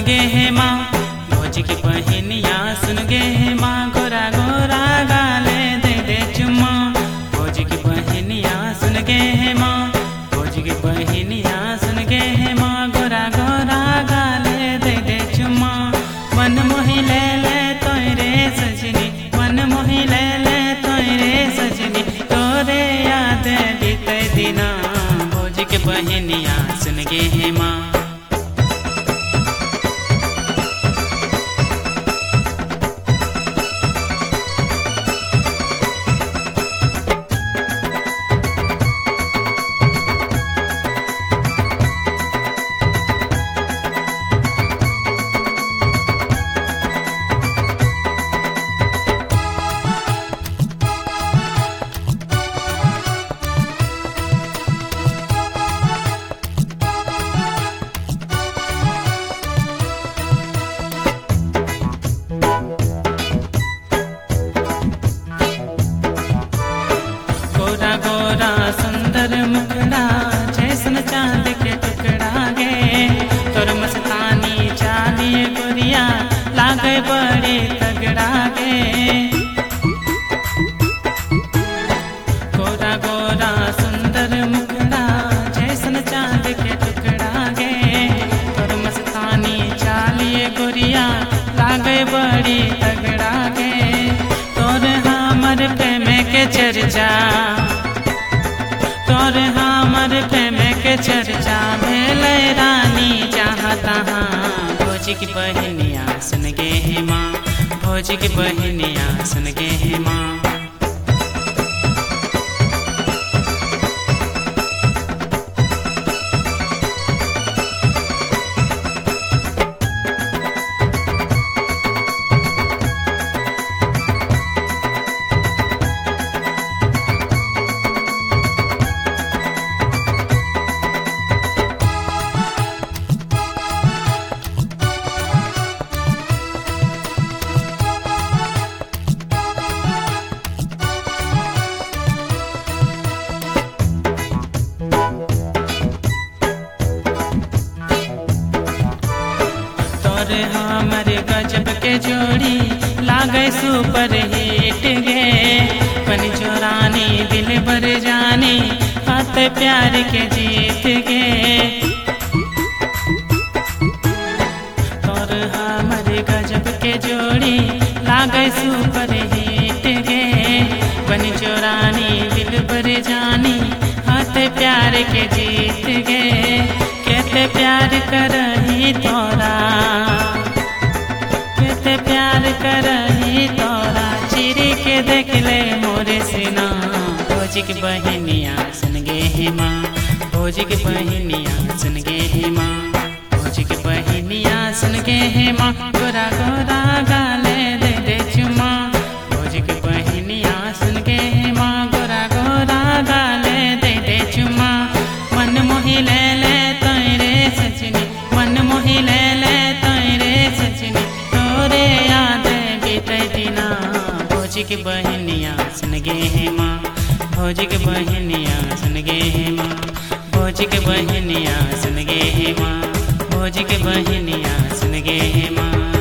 गे हे माँ, भौजी की बहनिया सुन गे हे माँ, गोरा गोरा गाले दे दे चुम्मा। भौजी की बहनिया सुन गे हे माँ, भौजी की बहनिया सुन गे हे माँ, गोरा गोरा गाले दे दे चुम्मा। मन मोहि ले ले तोरे सजनी, मन मोहि ले ले तोरे सजनी, तोरे याद बीते दिना। भौजी की बहनिया सुन गे हे माँ। गोरा गोरा सुंदर मुखड़ा जैसन चांद के टुकड़ा गे, तोर मस्तानी चाली गोरिया लागे बड़े तगड़ा गे। गोरा गोरा सुंदर मुखड़ा जैसन चांद के टुकड़ा गे, तोर मस्तानी चाली गोरिया लागे बड़ी तगड़ा गे। तोर हमर प्रेम के चर्चा, तोर हमर प्रेम के चर्चा भेलै रानी जहाँ तहाँ। भौजी की बहनिया सुन गे हे माँ, भौजी की बहनिया सुन गे हे माँ। तोर हमर गजब के जोड़ी लागे सुपर हिट गे, पन चोरानी दिल भर जानी हाथ प्यार के जीत गे। तोर हमर गजब के जोड़ी लागे सुपर हिट गे, पन चोरानी दिल भर जानी हाथ प्यार के जीत गे। कहते प्यार करही तोरा, कहते प्यार करही तोरा, चिरी के देख ले मोरे सीना। भौजी की बहनिया सुन गे हे माँ, भौजी की बहनिया सुन गे हे माँ, भौजी की बहनिया सुन गे हे माँ, गोरा गोरा गाले दे दे चुम्मा। भौजी की बहनिया सुन गे हे माँ, गोरा गोरा गाले दे दे चुम्मा। मन मोहि ले ले तोरे सजनी, मन मोहि ले ले तोरे सजनी, तोरे याद बीते दिना। भौजी की बहनिया सुन गे हे माँ, भौजी की बहनिया सुन गे हे माँ, भौजी की बहनिया सुन गे हे माँ, भौजी की बहनिया सुन गे हे माँ।